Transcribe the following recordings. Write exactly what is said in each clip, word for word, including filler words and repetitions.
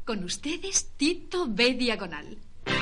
Con ustedes, Tito B. Diagonal.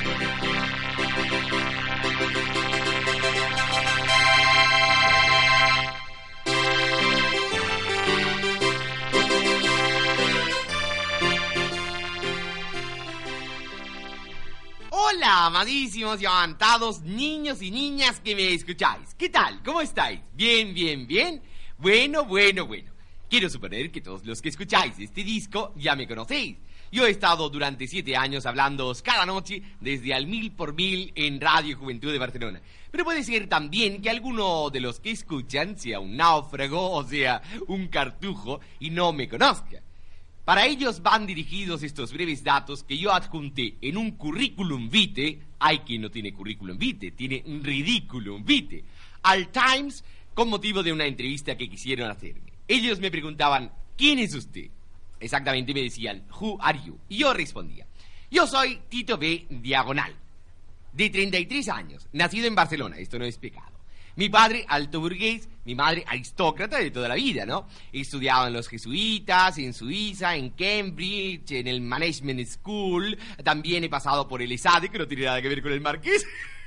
Hola, amadísimos y amantados niños y niñas que me escucháis. ¿Qué tal? ¿Cómo estáis? ¿Bien, bien, bien? Bueno, bueno, bueno. Quiero suponer que todos los que escucháis este disco ya me conocéis. Yo he estado durante siete años hablándoos cada noche desde al mil por mil en Radio Juventud de Barcelona. Pero puede ser también que alguno de los que escuchan sea un náufrago o sea un cartujo y no me conozca. Para ellos van dirigidos estos breves datos que yo adjunté en un currículum vitae. Hay quien no tiene currículum vitae, tiene un ridiculum vitae, al Times con motivo de una entrevista que quisieron hacerme. Ellos me preguntaban, ¿quién es usted? Exactamente me decían, who are you? Y yo respondía, yo soy Tito B. Diagonal, de treinta y tres años, nacido en Barcelona, esto no es pecado. Mi padre, alto burgués, mi madre, aristócrata de toda la vida, ¿no? He estudiado en los jesuitas, en Suiza, en Cambridge, en el Management School, también he pasado por el ESADE, que no tiene nada que ver con el Marqués.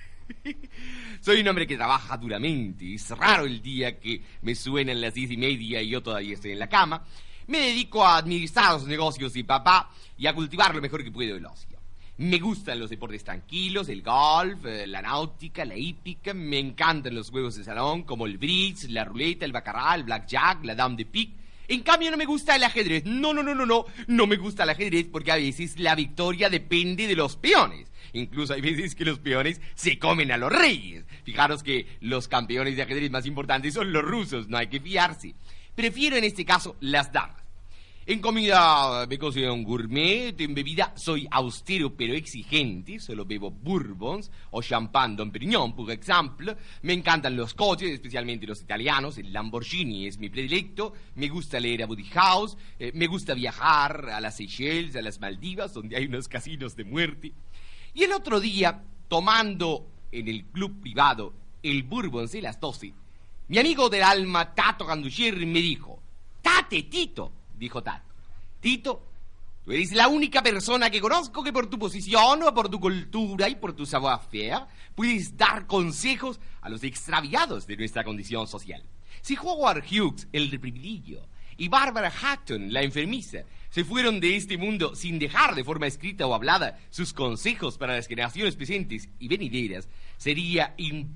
Soy un hombre que trabaja duramente, es raro el día que me suenan las diez y media y yo todavía estoy en la cama. Me dedico a administrar los negocios de papá y a cultivar lo mejor que puedo el ocio. Me gustan los deportes tranquilos, el golf, la náutica, la hípica. Me encantan los juegos de salón como el bridge, la ruleta, el baccarat, el blackjack, la dame de pique. En cambio no me gusta el ajedrez. No, no, no, no, no. No me gusta el ajedrez porque a veces la victoria depende de los peones. Incluso hay veces que los peones se comen a los reyes. Fijaros que los campeones de ajedrez más importantes son los rusos, no hay que fiarse. Prefiero en este caso las damas. En comida me considero un gourmet, en bebida soy austero pero exigente, solo bebo bourbons o champán Dom Perignon, por ejemplo. Me encantan los coches, especialmente los italianos, el Lamborghini es mi predilecto, me gusta leer a Woody House, eh, me gusta viajar a las Seychelles, a las Maldivas, donde hay unos casinos de muerte. Y el otro día, tomando en el club privado el bourbon de las doce, mi amigo del alma, Tato Ganduchier, me dijo, «Tate, Tito», dijo Tato, «Tito, tú eres la única persona que conozco que por tu posición o por tu cultura y por tu savoir-faire puedes dar consejos a los extraviados de nuestra condición social. Si Howard Hughes, el reprimido, y Barbara Hatton, la enfermiza, se fueron de este mundo sin dejar de forma escrita o hablada sus consejos para las generaciones presentes y venideras, sería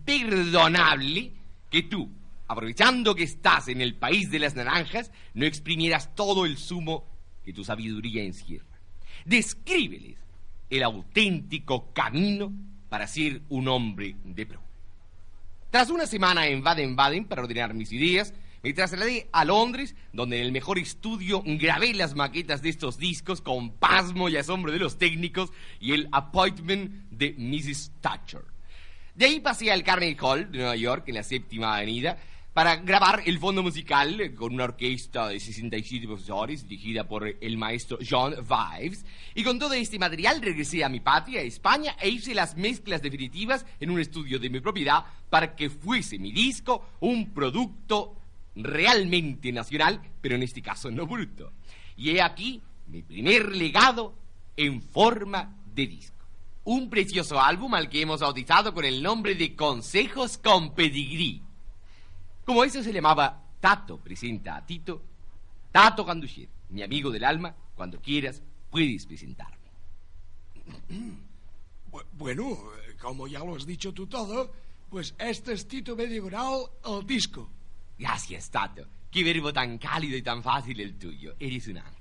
imperdonable que tú, aprovechando que estás en el país de las naranjas, no exprimieras todo el zumo que tu sabiduría encierra. Descríbeles el auténtico camino para ser un hombre de pro». Tras una semana en Baden-Baden para ordenar mis ideas, me trasladé a Londres, donde en el mejor estudio grabé las maquetas de estos discos con pasmo y asombro de los técnicos y el appointment de missus Thatcher. De ahí pasé al Carnegie Hall de Nueva York, en la séptima avenida, para grabar el fondo musical con una orquesta de sesenta y siete profesores dirigida por el maestro John Vives, y con todo este material regresé a mi patria, a España, e hice las mezclas definitivas en un estudio de mi propiedad para que fuese mi disco un producto realmente nacional, pero en este caso no bruto. Y he aquí mi primer legado en forma de disco. Un precioso álbum al que hemos bautizado con el nombre de Consejos con Pedigrí. Como eso se llamaba Tato presenta a Tito, Tato Ganduchier, mi amigo del alma, cuando quieras puedes presentarme. Bueno, como ya lo has dicho tú todo, pues este es Tito B. Diagonal, el disco. Gracias, Tato. Qué verbo tan cálido y tan fácil el tuyo. Eres un ángel.